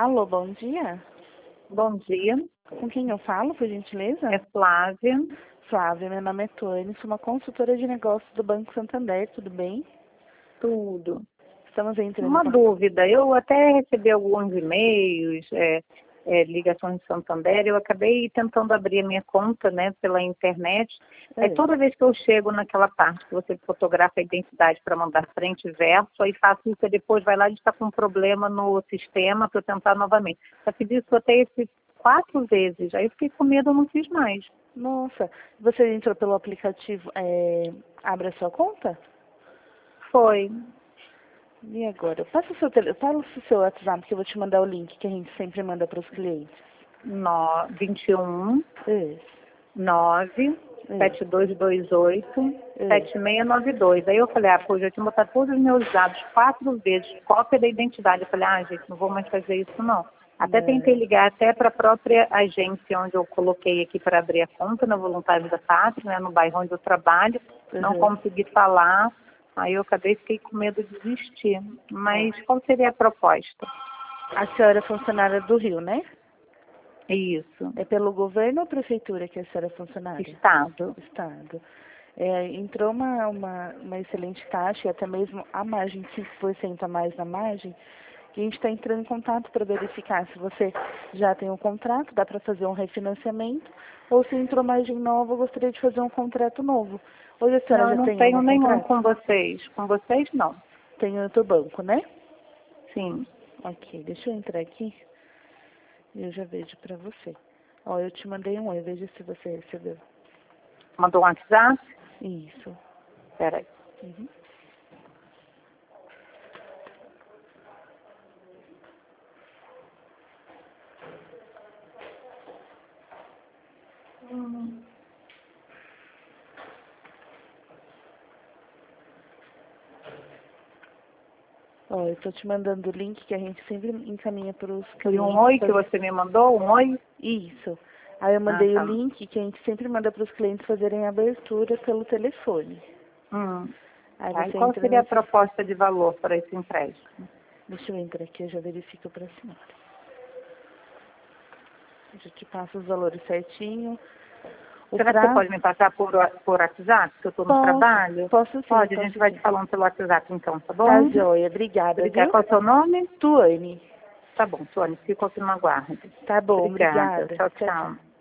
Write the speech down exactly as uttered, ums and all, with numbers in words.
Alô, bom dia. Bom dia, Com quem eu falo, por gentileza? é Flávia. Flávia, meu nome é Tuane, sou uma consultora de negócios do Banco Santander, tudo bem? Tudo. Estamos entrando Uma com... dúvida, eu até recebi alguns e-mails, é, é, ligações de Santander, eu acabei tentando abrir a minha conta, né, pela internet. É. Aí toda vez que eu chego naquela parte que você fotografa a identidade para mandar frente e verso, aí faço isso e depois vai lá e está com um problema no sistema para eu tentar novamente. Já fiz isso até esse quatro vezes, aí eu fiquei com medo, eu não fiz mais. Nossa, você entrou pelo aplicativo é... Abre a sua conta? Foi. E agora? Passa o seu, tele... Fala o seu WhatsApp que eu vou te mandar o link que a gente sempre manda para os clientes. No, vinte e um, É. nove, É. sete dois dois oito, É. sete seis nove dois. Aí eu falei, ah, pô, já tinha botado todos os meus dados quatro vezes, cópia da identidade. Eu falei, ah, gente, não vou mais fazer isso, não. Até tentei ligar até para a própria agência onde eu coloquei aqui para abrir a conta, na Voluntários da Pátria, né, no bairro onde eu trabalho. Não Uhum. consegui falar, aí eu acabei, fiquei com medo de desistir. Mas qual seria a proposta? A senhora é funcionária do Rio, né? Isso. É pelo governo ou prefeitura que a senhora é funcionária? Estado. Estado. É, entrou uma, uma, uma excelente taxa e até mesmo a margem, cinco por cento a mais na margem, que a gente está entrando em contato para verificar se você já tem um contrato, dá para fazer um refinanciamento, ou se entrou margem nova, eu gostaria de fazer um contrato novo. Hoje a senhora Não, eu já não tem tenho algum nenhum contrato? com vocês. Com vocês, não. Tem outro banco, né? Sim. Ok, deixa eu entrar aqui e eu já vejo para você. Ó, eu te mandei um oi, veja se você recebeu. Mandou um WhatsApp? Isso. Espera aí. Uhum. Hum. Ó, eu tô te mandando o link que a gente sempre encaminha para os Foi um clientes. oi que você me mandou? Um oi? Isso. Aí eu Ah, mandei o tá. link que a gente sempre manda para os clientes fazerem a abertura pelo telefone. Hum. Aí Tá. E você qual entra seria a nesse... proposta de valor para esse empréstimo? Deixa eu entrar aqui, eu já verifico para a senhora. Eu já te passo os valores certinho. O Será que você prazo... pode me passar por, por WhatsApp, que eu estou no Posso, trabalho? posso sim, Pode, a posso gente vai sim. te falando pelo WhatsApp então, tá Tá bom? joia, obrigada, Obrigada. viu? Qual é o seu nome? Tuane. Tá bom, Tony, fico aqui no aguardo. Tá bom, Obrigada. obrigada. Tchau, Tchau, tchau. tchau.